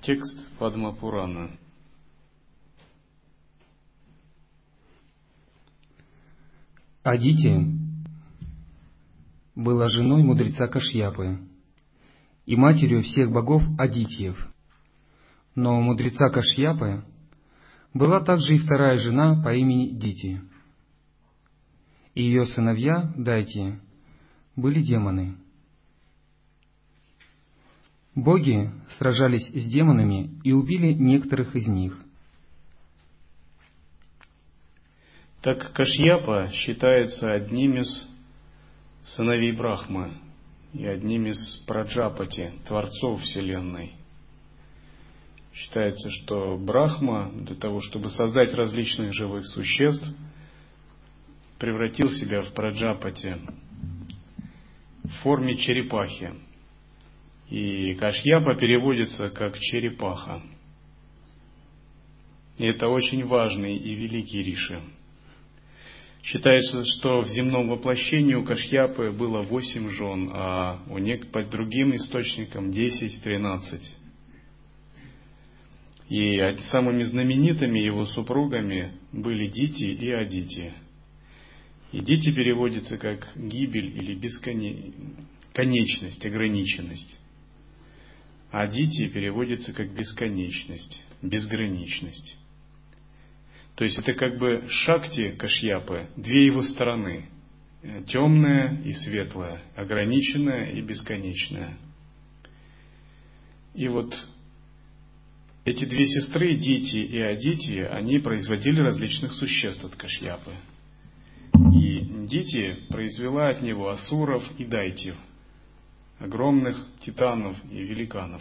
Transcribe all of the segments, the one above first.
Текст Падма-пурана. Адити была женой мудреца Кашьяпы и матерью всех богов Адитьев. Но у мудреца Кашьяпы была также и вторая жена по имени Дити. И ее сыновья, Дайти, были демоны. Боги сражались с демонами и убили некоторых из них. Так Кашьяпа считается одним из сыновей Брахмы и одним из Праджапати, творцов Вселенной. Считается, что Брахма для того, чтобы создать различных живых существ, превратил себя в Праджапати в форме черепахи. И Кашьяпа переводится как черепаха. И это очень важный и великий риши. Считается, что в земном воплощении у Кашьяпы было 8 жен, а по другим источникам 10-13. И самыми знаменитыми его супругами были Дити и Адити. И Дити переводится как гибель или конечность, ограниченность. А Адити переводится как бесконечность, безграничность. То есть это как бы Шакти Кашьяпы, две его стороны. Темная и светлая, ограниченная и бесконечная. И вот эти две сестры, Дити и Адити, они производили различных существ от Кашьяпы. И Дити произвела от него асуров и дайтив, огромных титанов и великанов.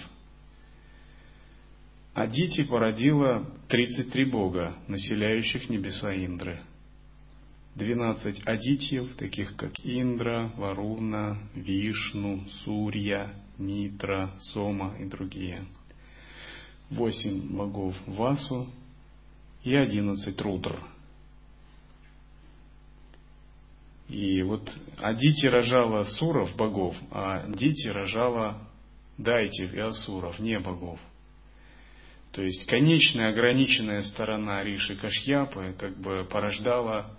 Адити породила 33 бога, населяющих небеса Индры. 12 адитьев, таких как Индра, Варуна, Вишну, Сурья, Митра, Сома и другие. 8 богов Васу и 11 Рудр. И вот Адити рожала асуров, богов, а Дити рожала дайтив и асуров, не богов. То есть конечная, ограниченная сторона Риши Кашьяпы как бы порождала,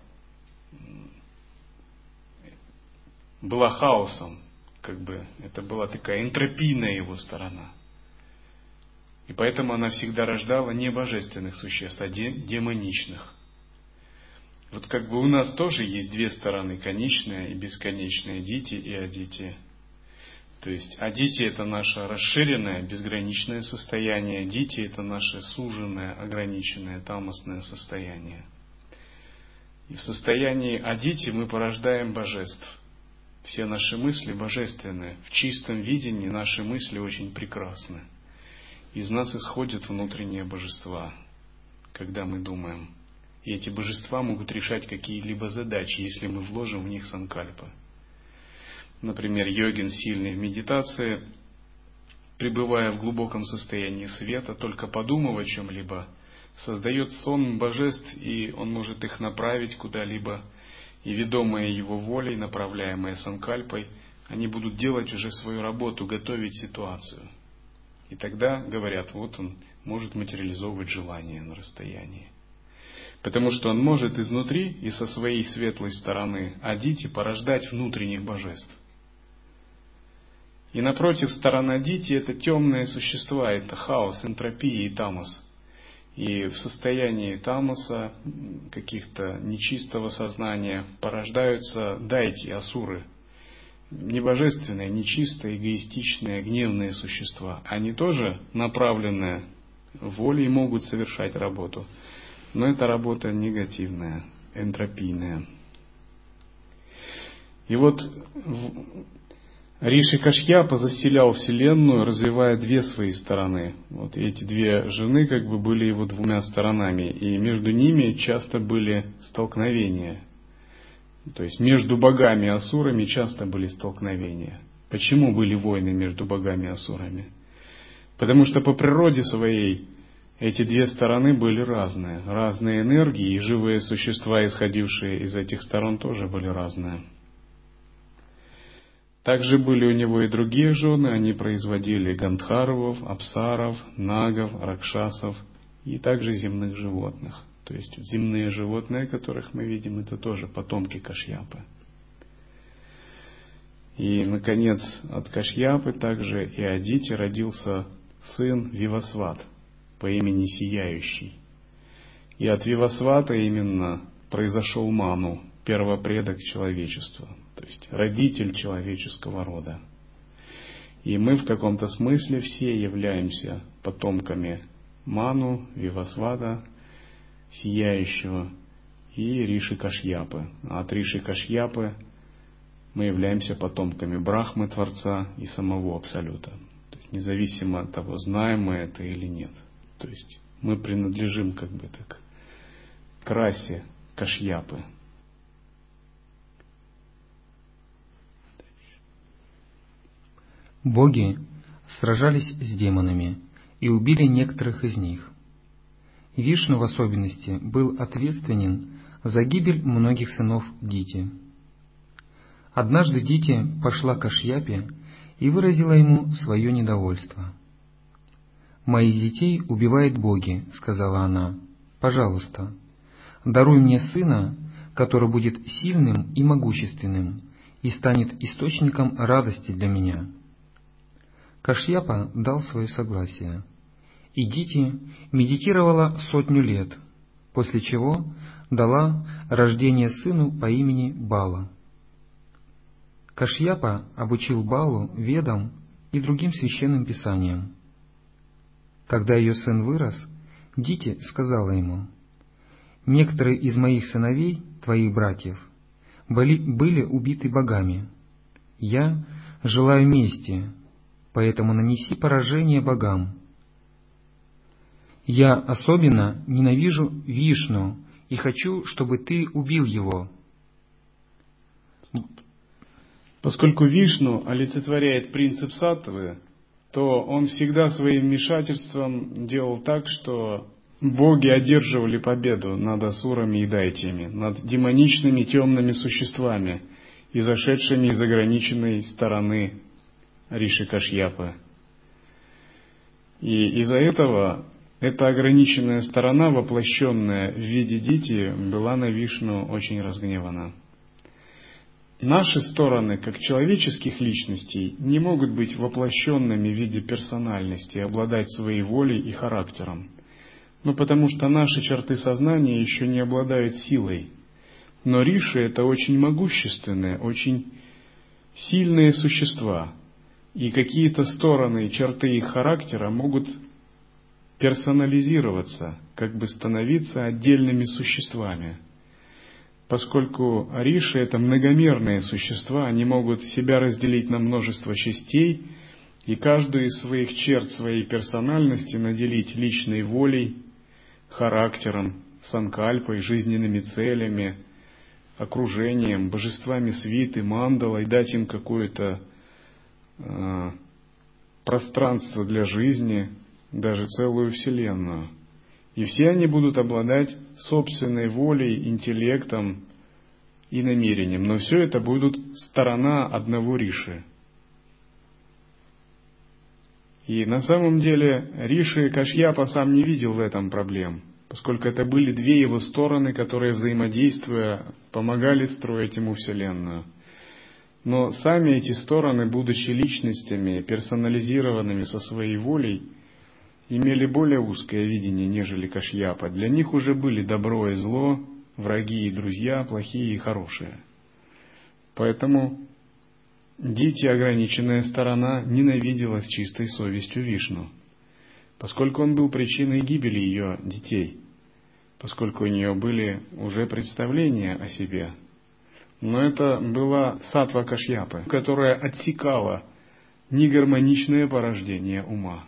была хаосом, как бы это была такая энтропийная его сторона. И поэтому она всегда рождала не божественных существ, а демоничных. Вот как бы у нас тоже есть две стороны, конечная и бесконечная, Дити и Адити. То есть Адити — это наше расширенное, безграничное состояние, Дити — это наше суженное, ограниченное, тамосное состояние. И в состоянии Адити мы порождаем божеств. Все наши мысли божественны. В чистом видении наши мысли очень прекрасны. Из нас исходят внутренние божества, когда мы думаем. И эти божества могут решать какие-либо задачи, если мы вложим в них санкальпа. Например, йогин, сильный в медитации, пребывая в глубоком состоянии света, только подумав о чем-либо, создает сон божеств, и он может их направить куда-либо, и ведомые его волей, направляемые санкальпой, они будут делать уже свою работу, готовить ситуацию. И тогда, говорят, вот он может материализовывать желание на расстоянии. Потому что он может изнутри и со своей светлой стороны Адити порождать внутренних божеств. И напротив, сторона Дити — это темные существа, это хаос, энтропия и тамос. И в состоянии тамоса, каких-то нечистого сознания, порождаются дайти, асуры. Небожественные, нечистые, эгоистичные, гневные существа. Они тоже направленные волей могут совершать работу. Но это работа негативная, энтропийная. И вот Риши Кашьяпа заселял Вселенную, развивая две свои стороны. Вот эти две жены как бы были его двумя сторонами, и между ними часто были столкновения. То есть между богами и асурами часто были столкновения. Почему были войны между богами и асурами? Потому что по природе своей эти две стороны были разные. Разные энергии, и живые существа, исходившие из этих сторон, тоже были разные. Также были у него и другие жены, они производили гандхарвов, апсаров, нагов, ракшасов и также земных животных. То есть земные животные, которых мы видим, это тоже потомки Кашьяпы. И, наконец, от Кашьяпы также и Адити родился сын Вивасват по имени Сияющий. И от Вивасвата именно произошел Ману, первопредок человечества, то есть родитель человеческого рода. И мы в каком-то смысле все являемся потомками Ману, Вивасвата, Сияющего и Риши Кашьяпы. А от Риши Кашьяпы мы являемся потомками Брахмы, Творца и самого Абсолюта. То есть независимо от того, знаем мы это или нет. То есть мы принадлежим как бы так к расе Кашьяпы. Боги сражались с демонами и убили некоторых из них. Вишну в особенности был ответственен за гибель многих сынов Дити. Однажды Дити пошла к Кашьяпе и выразила ему свое недовольство. «Моих детей убивают боги», — сказала она. «Пожалуйста, даруй мне сына, который будет сильным и могущественным и станет источником радости для меня». Кашьяпа дал свое согласие, и Дити медитировала 100 лет, после чего дала рождение сыну по имени Бала. Кашьяпа обучил Балу ведам и другим священным писаниям. Когда ее сын вырос, Дити сказала ему: «Некоторые из моих сыновей, твоих братьев, были убиты богами. Я желаю мести, поэтому нанеси поражение богам. Я особенно ненавижу Вишну и хочу, чтобы ты убил его». Поскольку Вишну олицетворяет принцип саттвы, то он всегда своим вмешательством делал так, что боги одерживали победу над асурами и дайтиями, над демоничными темными существами, изошедшими из ограниченной стороны Риши Кашьяпы. И из-за этого эта ограниченная сторона, воплощенная в виде Дити, была на Вишну очень разгневана. Наши стороны, как человеческих личностей, не могут быть воплощенными в виде персональности, обладать своей волей и характером. Потому что наши черты сознания еще не обладают силой. Но Риши — это очень могущественные, очень сильные существа. И какие-то стороны и черты их характера могут персонализироваться, как бы становиться отдельными существами. Поскольку Риши — это многомерные существа, они могут себя разделить на множество частей и каждую из своих черт своей персональности наделить личной волей, характером, санкальпой, жизненными целями, окружением, божествами свиты, мандалой, дать им какое-то пространство для жизни, даже целую вселенную. И все они будут обладать собственной волей, интеллектом и намерением. Но все это будут сторона одного Риши. И на самом деле Риши Кашьяпа сам не видел в этом проблем, поскольку это были две его стороны, которые, взаимодействуя, помогали строить ему вселенную. Но сами эти стороны, будучи личностями, персонализированными со своей волей, имели более узкое видение, нежели Кашьяпа. Для них уже были добро и зло, враги и друзья, плохие и хорошие. Поэтому Дити, ограниченная сторона, ненавидела с чистой совестью Вишну, поскольку он был причиной гибели ее детей, поскольку у нее были уже представления о себе. Но это была саттва Кашьяпы, которая отсекала негармоничное порождение ума.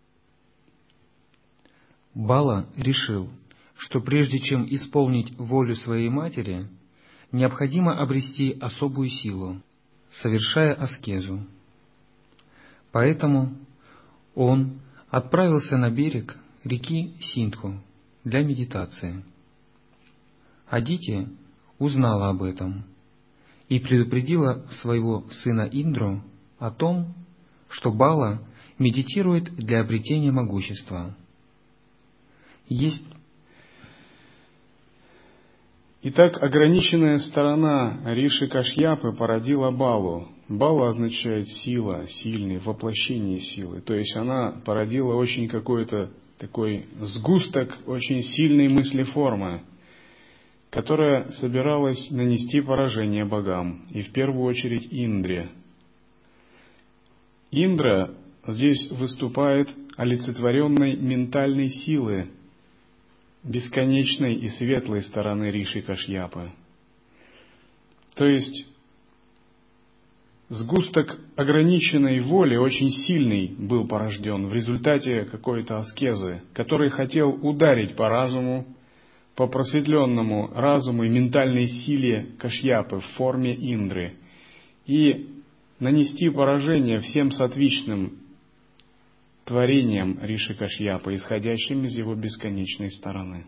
Бала решил, что прежде чем исполнить волю своей матери, необходимо обрести особую силу, совершая аскезу. Поэтому он отправился на берег реки Синдху для медитации. Адити узнала об этом и предупредила своего сына Индру о том, что Бала медитирует для обретения могущества. Итак, ограниченная сторона Риши Кашьяпы породила Балу. Бала означает сила, сильный, воплощение силы. То есть она породила очень какой-то такой сгусток очень сильной мыслеформы, которая собиралась нанести поражение богам, и в первую очередь Индре. Индра здесь выступает олицетворенной ментальной силы, бесконечной и светлой стороны Риши Кашьяпы. То есть сгусток ограниченной воли, очень сильный, был порожден в результате какой-то аскезы, который хотел ударить по разуму, по просветленному разуму и ментальной силе Кашьяпы в форме Индры и нанести поражение всем сатвичным творениям Риши Кашьяпы, исходящим из его бесконечной стороны.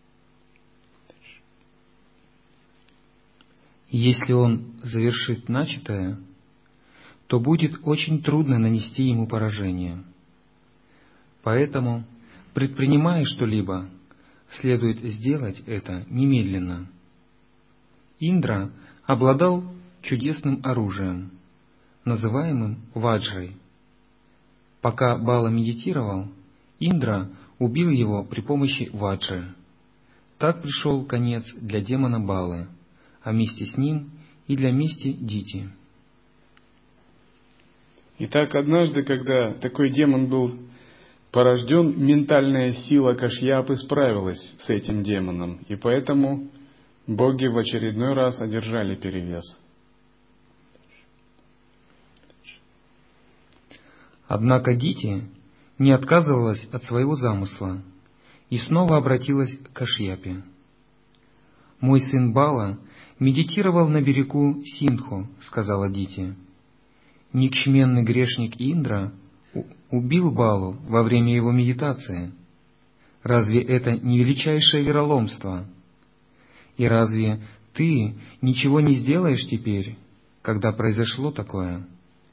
Если он завершит начатое, то будет очень трудно нанести ему поражение. Поэтому, предпринимая что-либо, следует сделать это немедленно. Индра обладал чудесным оружием, называемым ваджрой. Пока Бала медитировал, Индра убил его при помощи ваджры. Так пришел конец для демона Балы, а вместе с ним и для мести Дити. Итак, однажды, когда такой демон был порожден, ментальная сила Кашьяпы справилась с этим демоном, и поэтому боги в очередной раз одержали перевес. Однако Дити не отказывалась от своего замысла и снова обратилась к Кашьяпе. «Мой сын Бала медитировал на берегу Синдху», — сказала Дити. «Никчменный грешник Индра убил Балу во время его медитации. Разве это не величайшее вероломство? И разве ты ничего не сделаешь теперь, когда произошло такое?»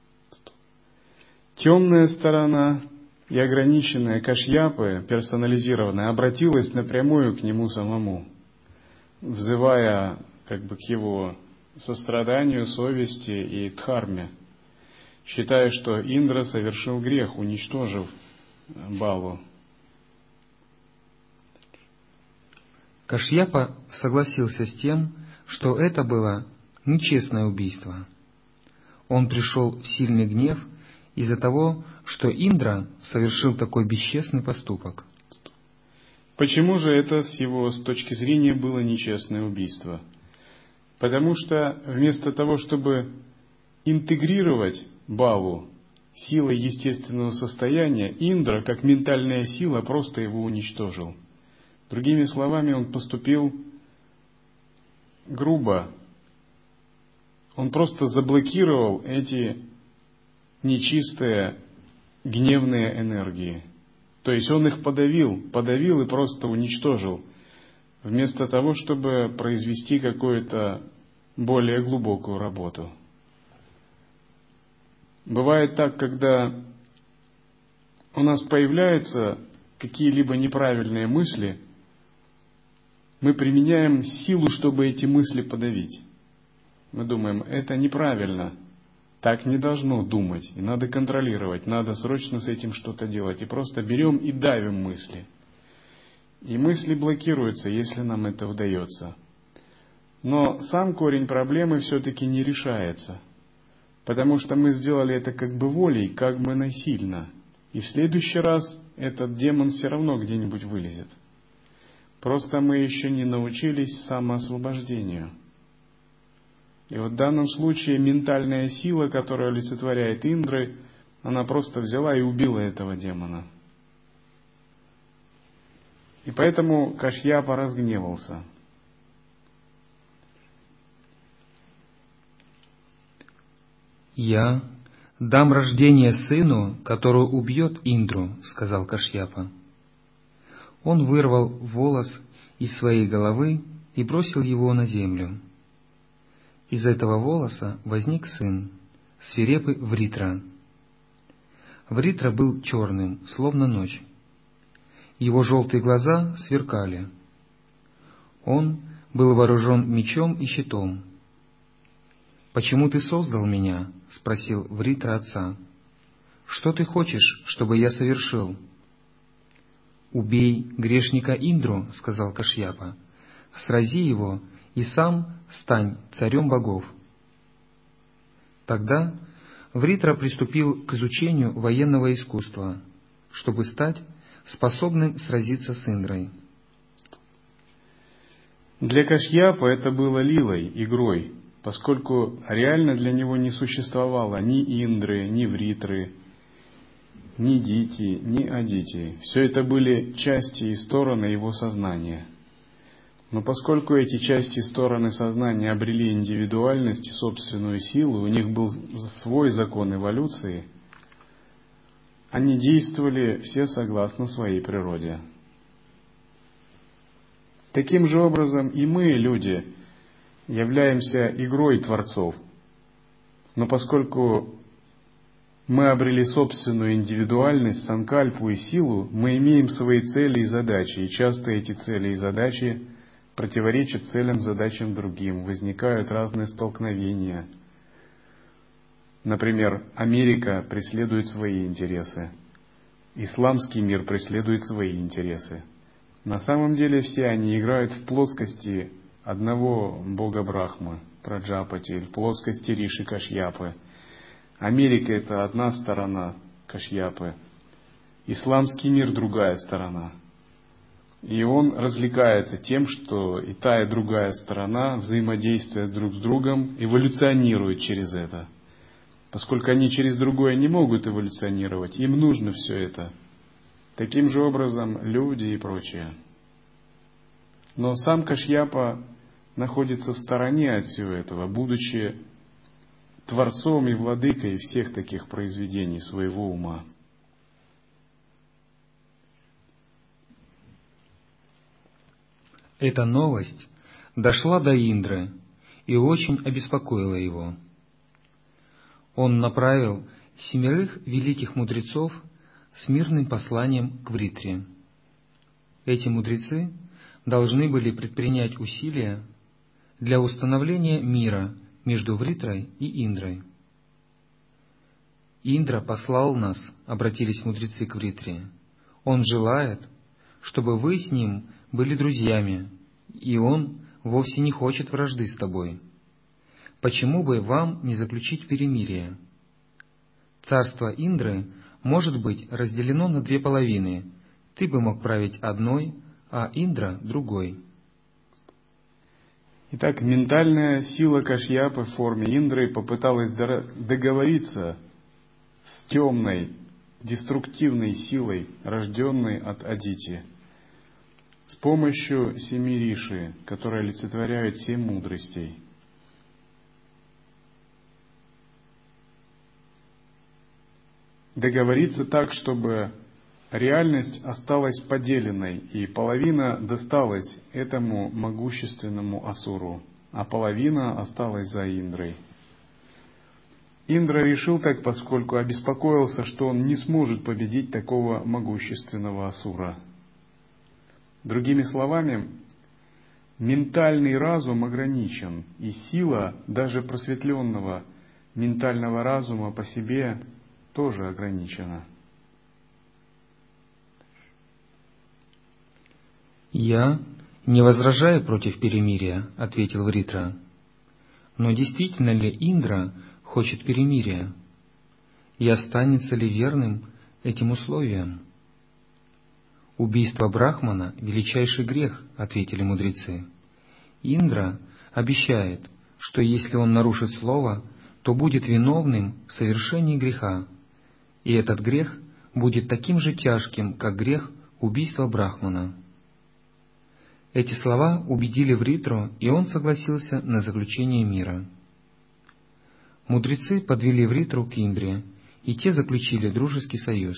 Темная сторона и ограниченная Кашьяпы, персонализированная, обратилась напрямую к нему самому, взывая к его состраданию, совести и дхарме, считая, что Индра совершил грех, уничтожив Балу. Кашьяпа согласился с тем, что это было нечестное убийство. Он пришел в сильный гнев из-за того, что Индра совершил такой бесчестный поступок. Почему же это с его точки зрения было нечестное убийство? Потому что вместо того, чтобы интегрировать Балу силой естественного состояния, Индра, как ментальная сила, просто его уничтожил. Другими словами, он поступил грубо. Он просто заблокировал эти нечистые, гневные энергии. То есть он их подавил и просто уничтожил, вместо того, чтобы произвести какую-то более глубокую работу. Бывает так, когда у нас появляются какие-либо неправильные мысли, мы применяем силу, чтобы эти мысли подавить. Мы думаем, это неправильно, так не должно думать, и надо контролировать, надо срочно с этим что-то делать. И просто берем и давим мысли. И мысли блокируются, если нам это удается. Но сам корень проблемы все-таки не решается, потому что мы сделали это как бы волей, как бы насильно. И в следующий раз этот демон все равно где-нибудь вылезет. Просто мы еще не научились самоосвобождению. И вот в данном случае ментальная сила, которая олицетворяет Индры, она просто взяла и убила этого демона. И поэтому Кашьяпа разгневался. «Я дам рождение сыну, который убьет Индру», — сказал Кашьяпа. Он вырвал волос из своей головы и бросил его на землю. Из этого волоса возник сын, свирепый Вритра. Вритра был черным, словно ночь. Его желтые глаза сверкали. Он был вооружен мечом и щитом. «Почему ты создал меня?» — спросил Вритра отца. «Что ты хочешь, чтобы я совершил?» «Убей грешника Индру», — сказал Кашьяпа. «Срази его и сам стань царем богов». Тогда Вритра приступил к изучению военного искусства, чтобы стать способным сразиться с Индрой. Для Кашьяпа это было лилой, игрой, поскольку реально для него не существовало ни Индры, ни Вритры, ни Дити, ни Адити. Все это были части и стороны его сознания. Но поскольку эти части и стороны сознания обрели индивидуальность и собственную силу, у них был свой закон эволюции, они действовали все согласно своей природе. Таким же образом и мы, люди, являемся игрой творцов. Но поскольку мы обрели собственную индивидуальность, санкальпу и силу, мы имеем свои цели и задачи, и часто эти цели и задачи противоречат целям, задачам другим, возникают разные столкновения. Например, Америка преследует свои интересы, исламский мир преследует свои интересы. На самом деле все они играют в плоскости одного бога Брахмы, Праджапати, в плоскости Риши Кашьяпы. Америка — это одна сторона Кашьяпы, исламский мир — другая сторона. И он развлекается тем, что и та, и другая сторона, взаимодействуя друг с другом, эволюционируют через это. Поскольку они через другое не могут эволюционировать, им нужно все это. Таким же образом люди и прочее. Но сам Кашьяпа находится в стороне от всего этого, будучи творцом и владыкой всех таких произведений своего ума. Эта новость дошла до Индры и очень обеспокоила его. Он направил 7 великих мудрецов с мирным посланием к Вритре. Эти мудрецы должны были предпринять усилия для установления мира между Вритрой и Индрой. «Индра послал нас», — обратились мудрецы к Вритре. «Он желает, чтобы вы с ним были друзьями, и он вовсе не хочет вражды с тобой. Почему бы вам не заключить перемирие? Царство Индры может быть разделено на 2 половины. Ты бы мог править одной, а Индра — другой». Итак, ментальная сила Кашьяпы в форме Индры попыталась договориться с темной, деструктивной силой, рожденной от Адити, с помощью 7 риши, которые олицетворяют 7 мудростей. Договориться так, чтобы реальность осталась поделенной, и половина досталась этому могущественному асуру, а половина осталась за Индрой. Индра решил так, поскольку обеспокоился, что он не сможет победить такого могущественного асура. Другими словами, ментальный разум ограничен, и сила даже просветленного ментального разума по себе тоже ограничена. «Я не возражаю против перемирия», — ответил Вритра. «Но действительно ли Индра хочет перемирия? И останется ли верным этим условиям?» «Убийство Брахмана — величайший грех», — ответили мудрецы. «Индра обещает, что если он нарушит слово, то будет виновным в совершении греха, и этот грех будет таким же тяжким, как грех убийства Брахмана». Эти слова убедили Вритру, и он согласился на заключение мира. Мудрецы подвели Вритру к Индре, и те заключили дружеский союз.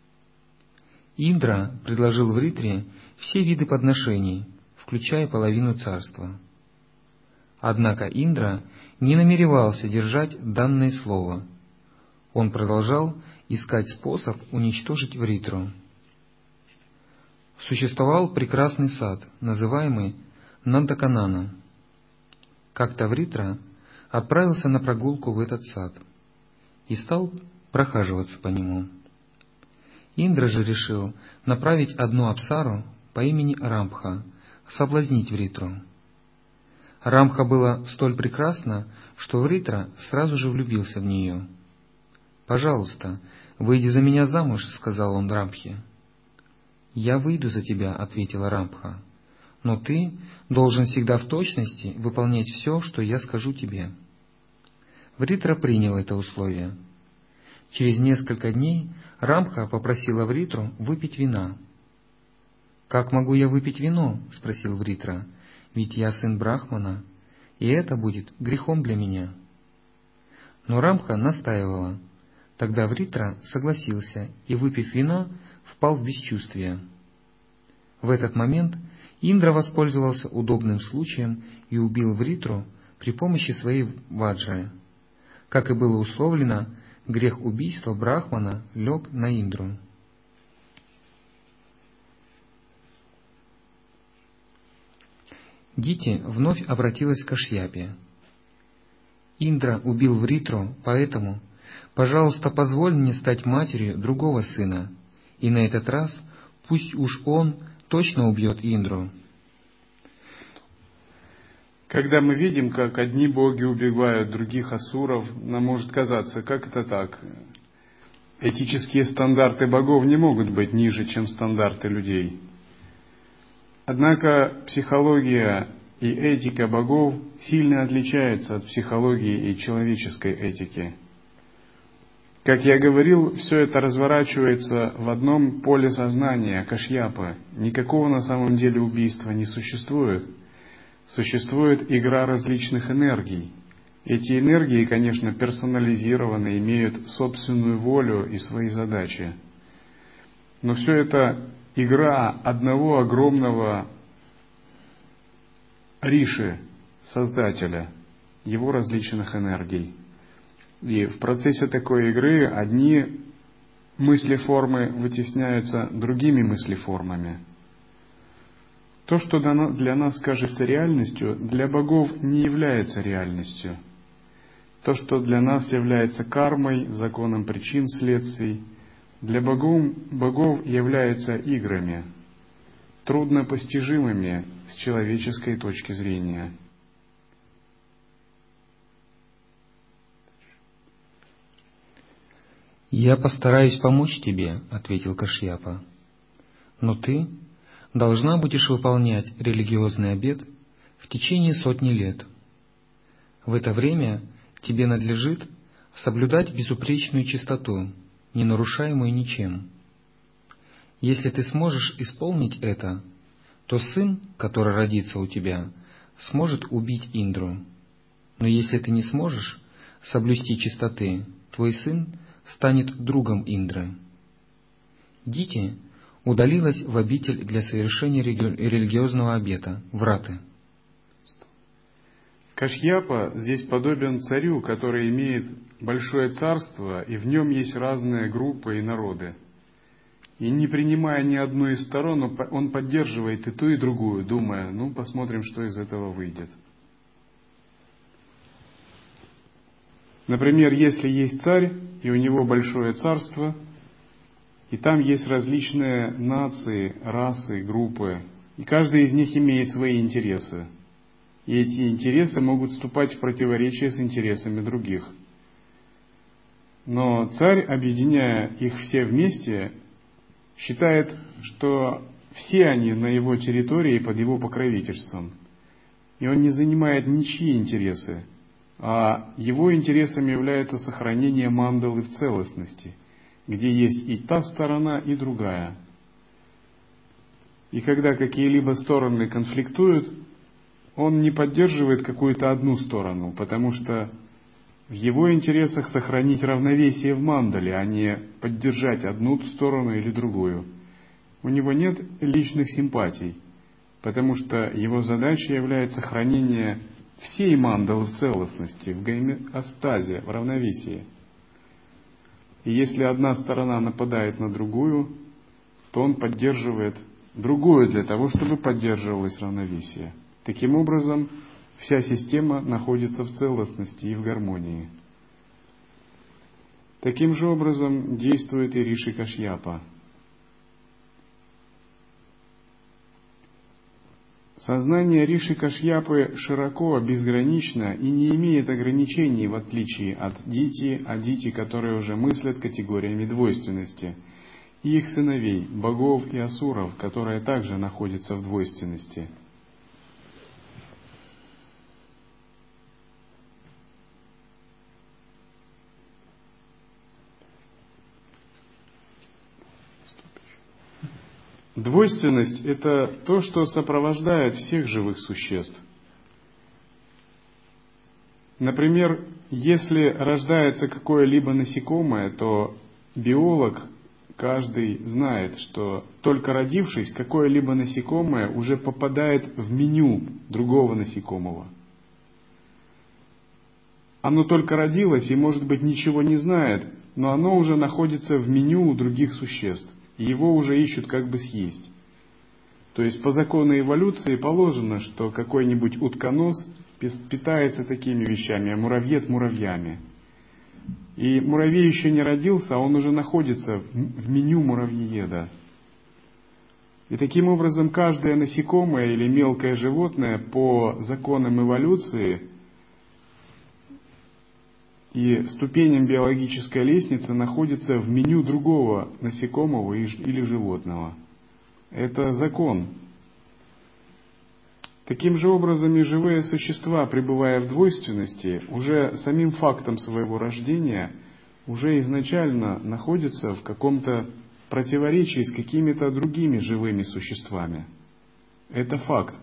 Индра предложил Вритре все виды подношений, включая половину царства. Однако Индра не намеревался держать данное слово. Он продолжал искать способ уничтожить Вритру. Существовал прекрасный сад, называемый Нандаканана. Как-то Вритра отправился на прогулку в этот сад и стал прохаживаться по нему. Индра же решил направить одну апсару по имени Рамха соблазнить Вритру. Рамха была столь прекрасна, что Вритра сразу же влюбился в нее. «Пожалуйста, выйди за меня замуж», — сказал он Рамхе. «Я выйду за тебя», — ответила Рамха, «но ты должен всегда в точности выполнять все, что я скажу тебе». Вритра принял это условие. Через несколько дней Рамха попросила Вритру выпить вина. «Как могу я выпить вино?» — спросил Вритра. «Ведь я сын Брахмана, и это будет грехом для меня». Но Рамха настаивала. Тогда Вритра согласился и, выпив вина, впал в бесчувствие. В этот момент Индра воспользовался удобным случаем и убил Вритру при помощи своей ваджры. Как и было условлено, грех убийства Брахмана лег на Индру. Дити вновь обратилась к Кашьяпе. «Индра убил Вритру, поэтому, пожалуйста, позволь мне стать матерью другого сына, и на этот раз пусть уж он точно убьет Индру». Когда мы видим, как одни боги убивают других асуров, нам может казаться, как это так? Этические стандарты богов не могут быть ниже, чем стандарты людей. Однако психология и этика богов сильно отличаются от психологии и человеческой этики. Как я говорил, все это разворачивается в одном поле сознания Кашьяпы. Никакого на самом деле убийства не существует. Существует игра различных энергий. Эти энергии, конечно, персонализированы, имеют собственную волю и свои задачи. Но все это игра одного огромного Риши, Создателя, его различных энергий. И в процессе такой игры одни мыслеформы вытесняются другими мыслеформами. То, что для нас кажется реальностью, для богов не является реальностью. То, что для нас является кармой, законом причин, следствий, для богов является играми, труднопостижимыми с человеческой точки зрения. «Я постараюсь помочь тебе», — ответил Кашьяпа. «Но ты должна будешь выполнять религиозный обет в течение 100 лет. В это время тебе надлежит соблюдать безупречную чистоту, не нарушаемую ничем. Если ты сможешь исполнить это, то сын, который родится у тебя, сможет убить Индру. Но если ты не сможешь соблюсти чистоты, твой сын станет другом Индры». Дити удалилась в обитель для совершения религиозного обета, враты. Кашьяпа здесь подобен царю, который имеет большое царство, и в нем есть разные группы и народы. И не принимая ни одну из сторон, он поддерживает и ту, и другую, думая, посмотрим, что из этого выйдет. Например, если есть царь, и у него большое царство, и там есть различные нации, расы, группы, и каждая из них имеет свои интересы. И эти интересы могут вступать в противоречие с интересами других. Но царь, объединяя их все вместе, считает, что все они на его территории под его покровительством. И он не занимает ничьи интересы, а его интересами является сохранение мандалы в целостности, где есть и та сторона, и другая. И когда какие-либо стороны конфликтуют, он не поддерживает какую-то одну сторону, потому что в его интересах сохранить равновесие в мандале, а не поддержать одну сторону или другую. У него нет личных симпатий, потому что его задачей является сохранение всей мандалы в целостности, в гомеостазе, в равновесии. И если одна сторона нападает на другую, то он поддерживает другую для того, чтобы поддерживалось равновесие. Таким образом, вся система находится в целостности и в гармонии. Таким же образом действует и Риши Кашьяпа. Сознание Риши Кашьяпы широко, безгранично и не имеет ограничений, в отличие от Адити, которые уже мыслят категориями двойственности, и их сыновей, богов и асуров, которые также находятся в двойственности. Двойственность – это то, что сопровождает всех живых существ. Например, если рождается какое-либо насекомое, то биолог каждый знает, что только родившись, какое-либо насекомое уже попадает в меню другого насекомого. Оно только родилось и, может быть, ничего не знает, но оно уже находится в меню у других существ, и его уже ищут как бы съесть. То есть по закону эволюции положено, что какой-нибудь утконос питается такими вещами, а муравьед муравьями. И муравей еще не родился, а он уже находится в меню муравьееда. И таким образом каждое насекомое или мелкое животное по законам эволюции и ступеням биологической лестницы находится в меню другого насекомого или животного. Это закон. Таким же образом и живые существа, пребывая в двойственности, уже самим фактом своего рождения, уже изначально находятся в каком-то противоречии с какими-то другими живыми существами. Это факт.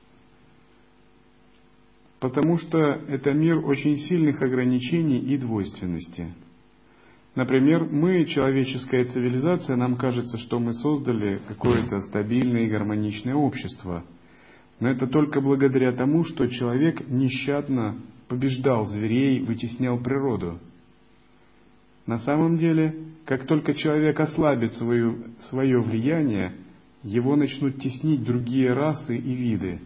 Потому что это мир очень сильных ограничений и двойственности. Например, мы, человеческая цивилизация, нам кажется, что мы создали какое-то стабильное и гармоничное общество. Но это только благодаря тому, что человек нещадно побеждал зверей, вытеснял природу. На самом деле, как только человек ослабит свое влияние, его начнут теснить другие расы и виды.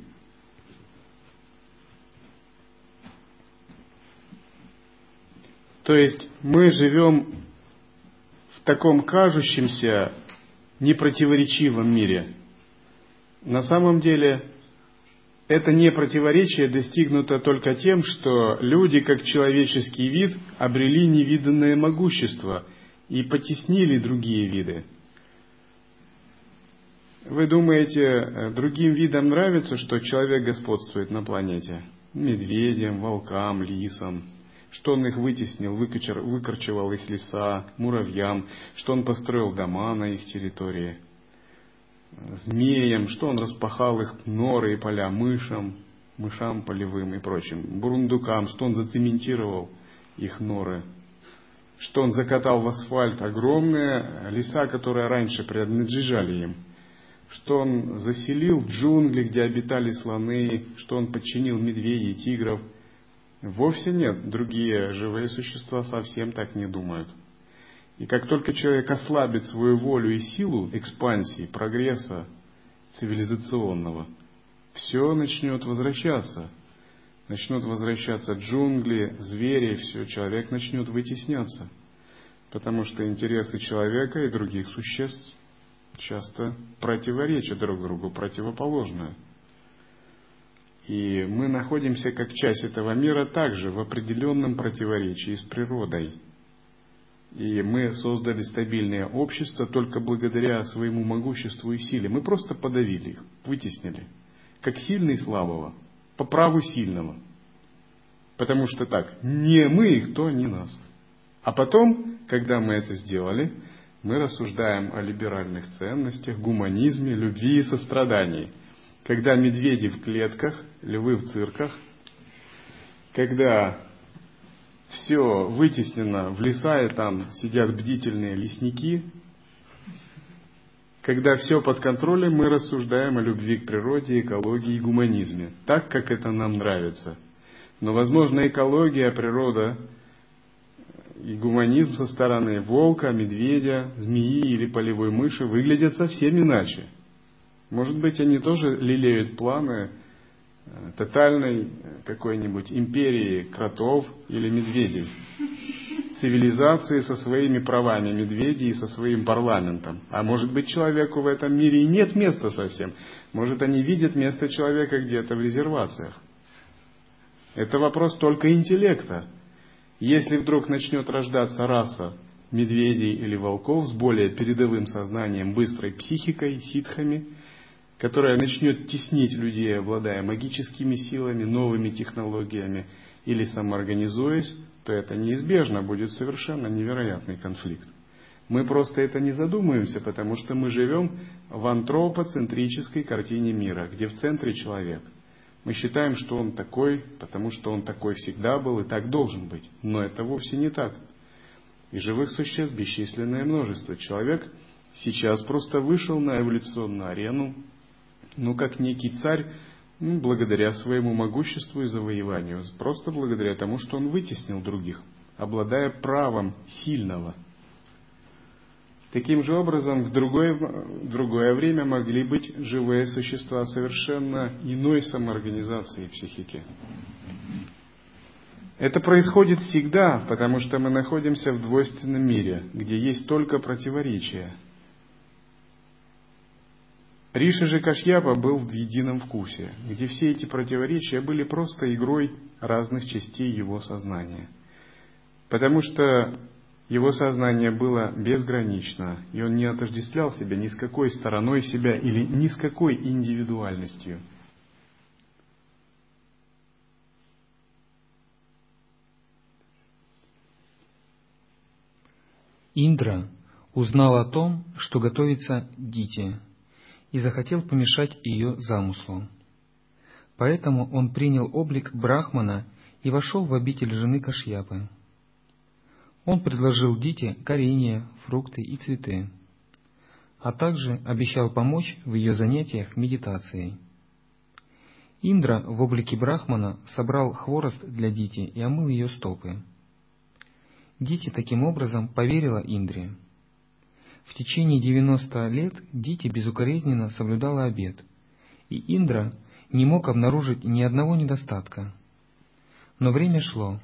То есть мы живем в таком кажущемся непротиворечивом мире. На самом деле это непротиворечие достигнуто только тем, что люди, как человеческий вид, обрели невиданное могущество и потеснили другие виды. Вы думаете, другим видам нравится, что человек господствует на планете? Медведям, волкам, лисам. Что он их вытеснил, выкорчевал их леса, муравьям, что он построил дома на их территории. Змеям, что он распахал их норы и поля мышам полевым и прочим, бурундукам, что он зацементировал их норы, что он закатал в асфальт огромные леса, которые раньше принадлежали им, что он заселил джунгли, где обитали слоны, что он подчинил медведей, тигров. Вовсе нет, другие живые существа совсем так не думают. И как только человек ослабит свою волю и силу экспансии, прогресса цивилизационного, все начнет возвращаться. Начнут возвращаться джунгли, звери, все, человек начнет вытесняться. Потому что интересы человека и других существ часто противоречат друг другу, противоположные. И мы находимся как часть этого мира также в определенном противоречии с природой. И мы создали стабильное общество только благодаря своему могуществу и силе. Мы просто подавили их, вытеснили. Как сильный слабого, по праву сильного. Потому что так, не мы их, то они нас. А потом, когда мы это сделали, мы рассуждаем о либеральных ценностях, гуманизме, любви и сострадании. Когда медведи в клетках, львы в цирках, когда все вытеснено в леса, и там сидят бдительные лесники, когда все под контролем, мы рассуждаем о любви к природе, экологии и гуманизме, так, как это нам нравится. Но, возможно, экология, природа и гуманизм со стороны волка, медведя, змеи или полевой мыши выглядят совсем иначе. Может быть, они тоже лелеют планы тотальной какой-нибудь империи кротов или медведей, цивилизации со своими правами медведей и со своим парламентом. А может быть, человеку в этом мире и нет места совсем. Может, они видят место человека где-то в резервациях. Это вопрос только интеллекта. Если вдруг начнет рождаться раса медведей или волков с более передовым сознанием, быстрой психикой, ситхами, которая начнет теснить людей, обладая магическими силами, новыми технологиями или самоорганизуясь, то это неизбежно будет совершенно невероятный конфликт. Мы просто это не задумываемся, потому что мы живем в антропоцентрической картине мира, где в центре человек. Мы считаем, что он такой, потому что он такой всегда был и так должен быть. Но это вовсе не так. И живых существ бесчисленное множество. Человек сейчас просто вышел на эволюционную арену, как некий царь, благодаря своему могуществу и завоеванию, просто благодаря тому, что он вытеснил других, обладая правом сильного. Таким же образом, в другое время могли быть живые существа совершенно иной самоорганизации психики. Это происходит всегда, потому что мы находимся в двойственном мире, где есть только противоречия. Риши же Кашьяпа был в едином вкусе, где все эти противоречия были просто игрой разных частей его сознания. Потому что его сознание было безгранично, и он не отождествлял себя ни с какой стороной себя или ни с какой индивидуальностью. Индра узнал о том, что готовится Дити, и захотел помешать ее замыслу. Поэтому он принял облик брахмана и вошел в обитель жены Кашьяпы. Он предложил Дити коренья, фрукты и цветы, а также обещал помочь в ее занятиях медитацией. Индра в облике брахмана собрал хворост для Дити и омыл ее стопы. Дити таким образом поверила Индре. В течение 90 лет Дити безукоризненно соблюдала обет, и Индра не мог обнаружить ни одного недостатка. Но время шло,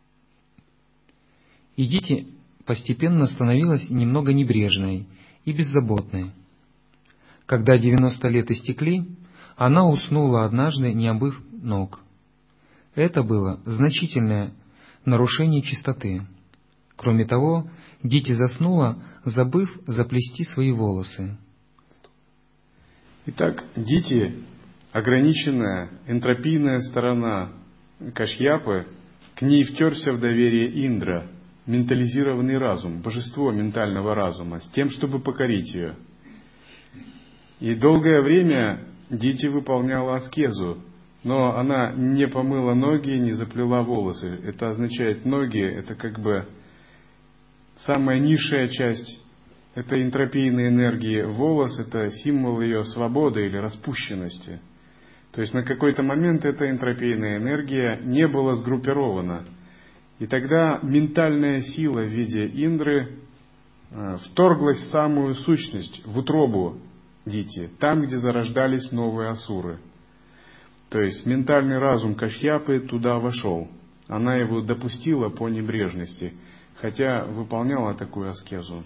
и Дити постепенно становилась немного небрежной и беззаботной. Когда 90 лет истекли, она уснула однажды, не омыв ног. Это было значительное нарушение чистоты. Кроме того, Дити заснула, забыв заплести свои волосы. Итак, Дити, ограниченная энтропийная сторона Кашьяпы, к ней втерся в доверие Индра, ментализированный разум, божество ментального разума, с тем, чтобы покорить ее. И долгое время Дити выполняла аскезу, но она не помыла ноги, не заплела волосы. Это означает, ноги — это как бы самая низшая часть этой энтропийной энергии. Волос — это символ ее свободы или распущенности. То есть на какой-то момент эта энтропийная энергия не была сгруппирована. И тогда ментальная сила в виде Индры вторглась в самую сущность, в утробу Дити, там, где зарождались новые асуры. То есть ментальный разум Кашьяпы туда вошел. Она его допустила по небрежности, хотя выполняла такую аскезу.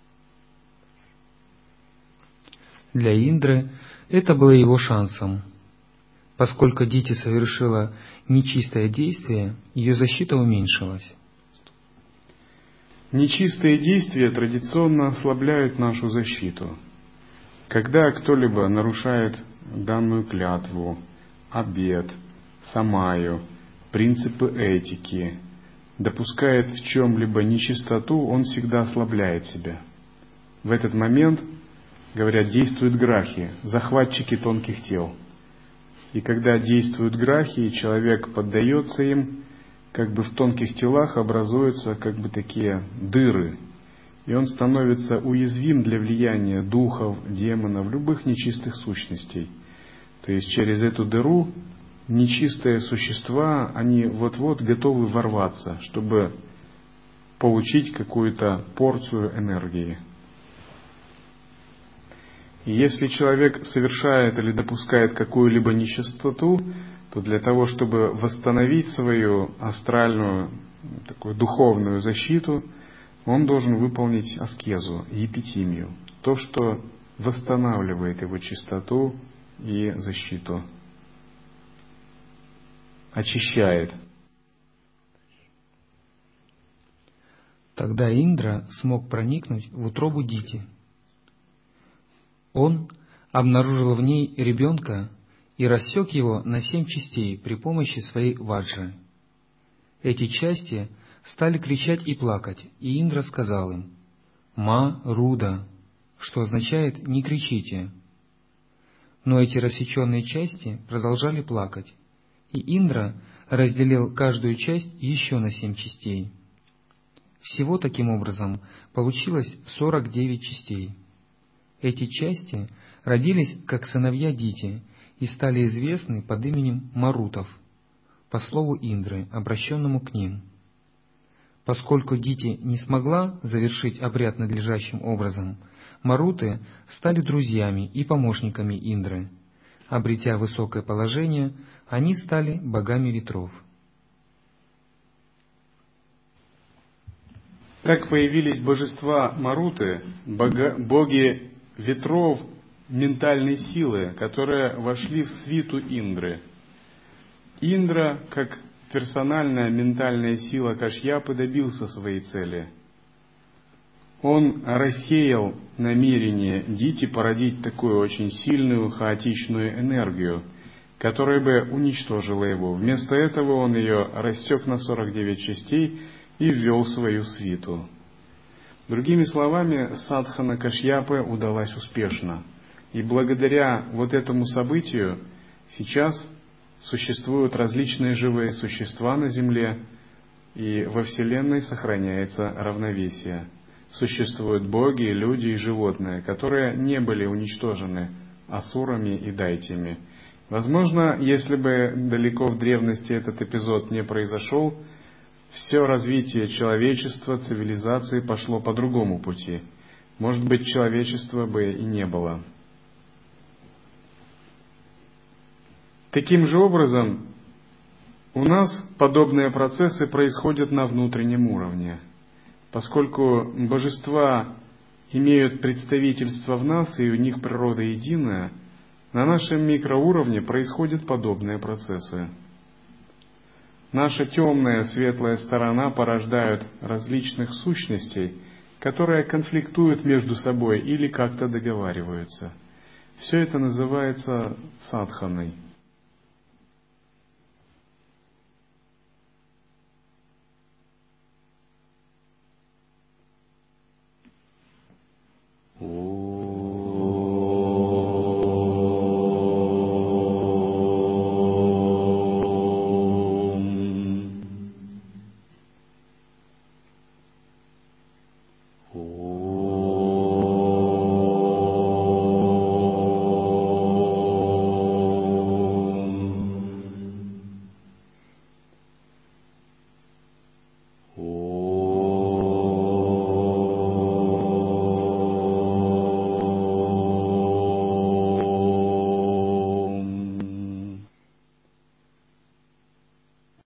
Для Индры это было его шансом. Поскольку Дити совершила нечистое действие, ее защита уменьшилась. Нечистые действия традиционно ослабляют нашу защиту. Когда кто-либо нарушает данную клятву, обет, самаю, принципы этики, допускает в чем-либо нечистоту, он всегда ослабляет себя. В этот момент, говорят, действуют грахи, захватчики тонких тел. И когда действуют грахи, человек поддается им, как бы в тонких телах образуются как бы такие дыры. И он становится уязвим для влияния духов, демонов, любых нечистых сущностей. То есть через эту дыру нечистые существа, они вот-вот готовы ворваться, чтобы получить какую-то порцию энергии. И если человек совершает или допускает какую-либо нечистоту, то для того, чтобы восстановить свою астральную, такую духовную защиту, он должен выполнить аскезу, епитимию, то, что восстанавливает его чистоту и защиту, очищает. Тогда Индра смог проникнуть в утробу Дити. Он обнаружил в ней ребенка и рассек его на 7 частей при помощи своей ваджры. Эти части стали кричать и плакать, и Индра сказал им: «Ма-руда», что означает «не кричите». Но эти рассеченные части продолжали плакать, и Индра разделил каждую часть еще на 7 частей. Всего таким образом получилось 49 частей. Эти части родились как сыновья Дити и стали известны под именем Марутов, по слову Индры, обращенному к ним. Поскольку Дити не смогла завершить обряд надлежащим образом, Маруты стали друзьями и помощниками Индры. Обретя высокое положение, они стали богами ветров. Так появились божества Маруты, боги ветров ментальной силы, которые вошли в свиту Индры. Индра, как персональная ментальная сила Кашьяпы, добился своей цели. Он рассеял намерение Дити породить такую очень сильную хаотичную энергию, которая бы уничтожила его. Вместо этого он ее рассек на 49 частей и ввел в свою свиту. Другими словами, садхана Кашьяпы удалась успешно. И благодаря вот этому событию сейчас существуют различные живые существа на Земле, и во Вселенной сохраняется равновесие. Существуют боги, люди и животные, которые не были уничтожены асурами и дайтями. Возможно, если бы далеко в древности этот эпизод не произошел, все развитие человечества, цивилизации пошло по другому пути. Может быть, человечества бы и не было. Таким же образом, у нас подобные процессы происходят на внутреннем уровне. Поскольку божества имеют представительство в нас, и у них природа единая, на нашем микроуровне происходят подобные процессы. Наша темная, светлая сторона порождает различных сущностей, которые конфликтуют между собой или как-то договариваются. Все это называется садханой.